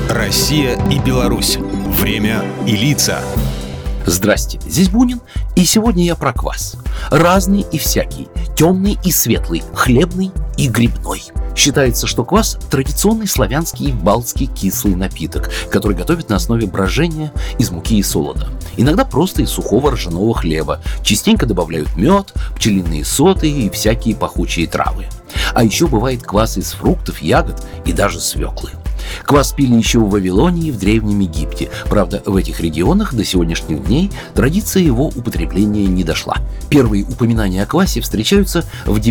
Россия и Беларусь. Время и лица. Здрасте, здесь Бунин, и сегодня я про квас. Разный и всякий, темный и светлый, хлебный и грибной. Считается, что квас – традиционный славянский балтский кислый напиток, который готовят на основе брожения из муки и солода. Иногда просто из сухого ржаного хлеба. Частенько добавляют мед, пчелиные соты и всякие пахучие травы. А еще бывает квас из фруктов, ягод и даже свеклы. Квас пили еще в Вавилонии и в Древнем Египте. Правда, в этих регионах до сегодняшних дней традиция его употребления не дошла. Первые упоминания о квасе встречаются в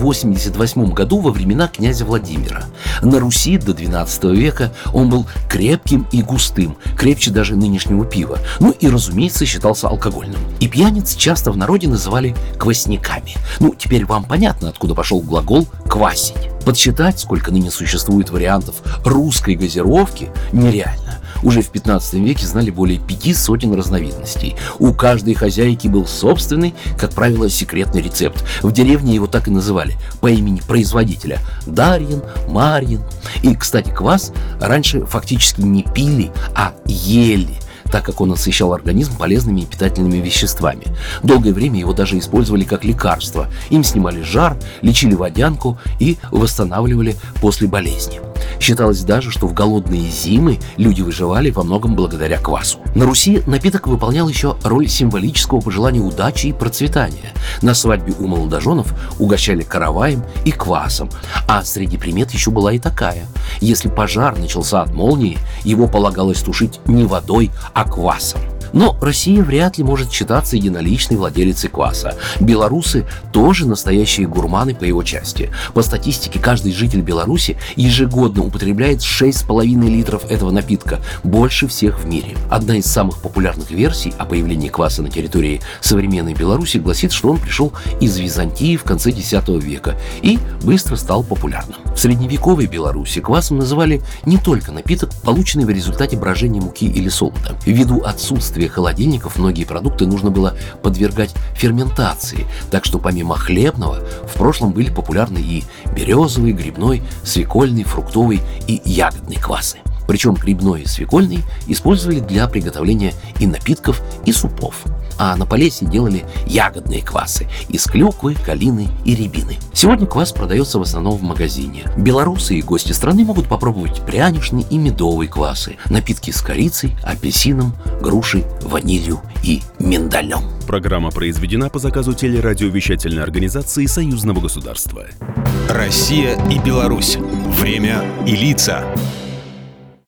988 году во времена князя Владимира. На Руси до XII века он был крепким и густым, крепче даже нынешнего пива. Ну и, разумеется, считался алкогольным. И пьяниц часто в народе называли квасниками. Теперь вам понятно, откуда пошел глагол «квасить». Подсчитать, сколько ныне существует вариантов русской газировки, нереально. Уже в 15 веке знали более 5 сотен разновидностей. У каждой хозяйки был собственный, как правило, секретный рецепт. В деревне его так и называли, по имени производителя – Дарьин, Марьин. И, кстати, квас раньше фактически не пили, а ели, так как он насыщал организм полезными и питательными веществами. Долгое время его даже использовали как лекарство. Им снимали жар, лечили водянку и восстанавливали после болезни. Считалось даже, что в голодные зимы люди выживали во многом благодаря квасу. На Руси напиток выполнял еще роль символического пожелания удачи и процветания. На свадьбе у молодоженов угощали караваем и квасом. А среди примет еще была и такая: если пожар начался от молнии, его полагалось тушить не водой, а квасом. Но Россия вряд ли может считаться единоличной владелицей кваса. Белорусы тоже настоящие гурманы по его части. По статистике, каждый житель Беларуси ежегодно употребляет 6,5 литров этого напитка, больше всех в мире. Одна из самых популярных версий о появлении кваса на территории современной Беларуси гласит, что он пришел из Византии в конце X века и быстро стал популярным. В средневековой Беларуси квасом называли не только напиток, полученный в результате брожения муки или солода. Ввиду отсутствия холодильников многие продукты нужно было подвергать ферментации, так что помимо хлебного в прошлом были популярны и березовый, грибной, свекольный, фруктовый и ягодный квасы. Причем грибной и свекольный использовали для приготовления и напитков, и супов. А на Полесье делали ягодные квасы из клюквы, калины и рябины. Сегодня квас продается в основном в магазине. Белорусы и гости страны могут попробовать пряничный и медовый квасы, напитки с корицей, апельсином, грушей, ванилью и миндалем. Программа произведена по заказу телерадиовещательной организации Союзного государства. Россия и Беларусь. Время и лица.